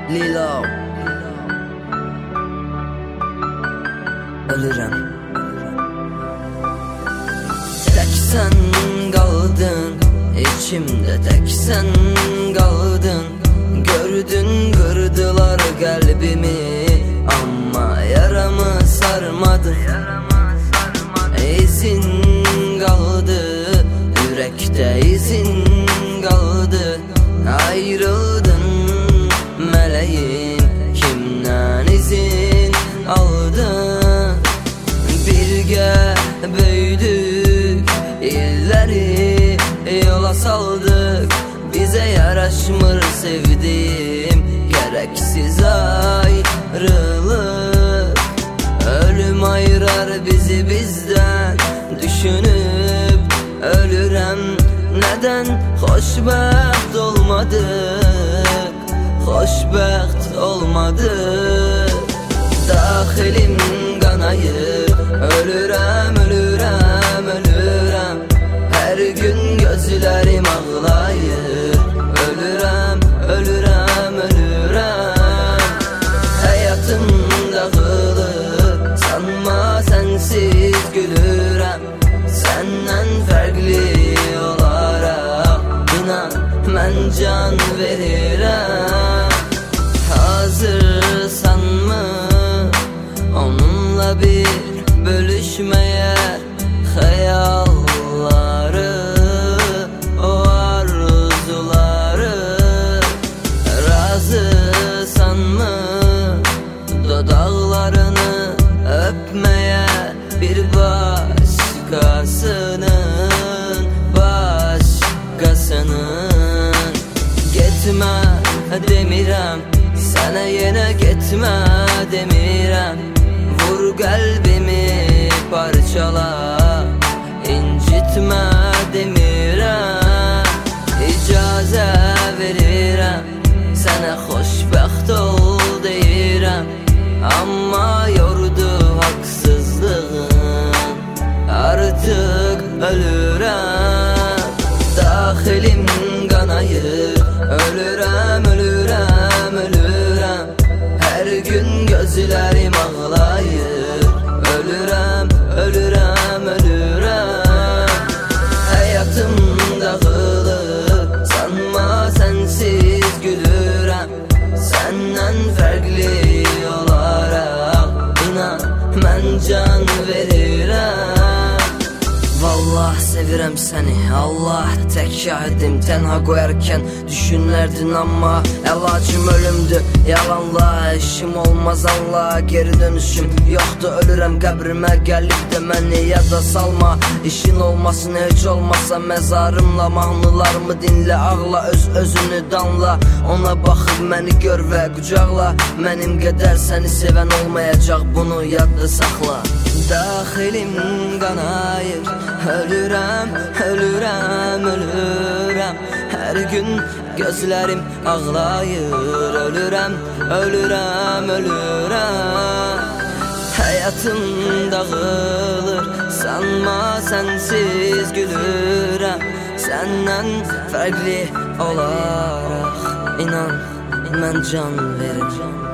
Lilo ölürəm. Tək sən qaldın, içimdə tək sən qaldın. Gördün qırdılar qəlbimi, amma yaramı sarmadın. İzin qaldı, ürəkdə izin qaldı. Ayrıldın mələyim, kimdən izin aldın? Birgə böyüdük, illəri yola saldık. Bizə yaraşmır sevdim, gərəksiz ayrılıq. Ölüm ayırar bizi bizdən, düşünüb ölürəm. Nədən xoşbəxt olmadık, xoşbəxt olmadık. Daxilim qanayır, ölürəm, ölürəm, ölürəm. Hər gün gözlərim ağlayır, ölürəm, ölürəm, ölürəm. Həyatım dağılır, sanma sənsiz gülürəm. Səndən fərqli olaraq, inan mən can verirəm. Hazırsanmı onunla bir bölüşməyə xəyalları, o arzuları? Razısanmı dodaqlarını öpməyə bir başqasının, başqasının? Getmə demirəm, sənə yenə getmə demirəm. Vur qəlbimi parçala, incitmə demirəm. İcazə verirəm, sənə xoşbəxt ol deyirəm. Amma yordu haqsızlığın, artıq ölürəm. Daxilim qanayır, ölürəm, ölürəm, ölürəm. Hər gün gözlərim ağlayır, ölürəm, ölürəm, ölürəm. Həyatım dağılır, sanma sənsiz gülürəm. Səndən fərqli olaraq, inan mən can verirəm. Vallah sevirəm səni, Allah tək şahidim. Tənha qoyarkən düşünlərdin, amma əlacım ölümdür. Yalanla işim olmaz, anla geri dönüşüm yoxdur. Ölürəm qəbrimə gəlib də məni yada salma. İşin olmasın heç olmasa məzarımla. Mahnılarımı dinlə, ağla, öz-özünü danla. Ona baxıb məni gör və qucaqla. Mənim qədər səni sevən olmayacaq, bunu yadda saxla. Daxilim qanayır, ölürəm, ölürəm, ölürəm. Hər gün gözlərim ağlayır, ölürəm, ölürəm, ölürəm. Həyatım dağılır, sanma sənsiz gülürəm. Səndən fərqli olaraq, inan mən can verirəm.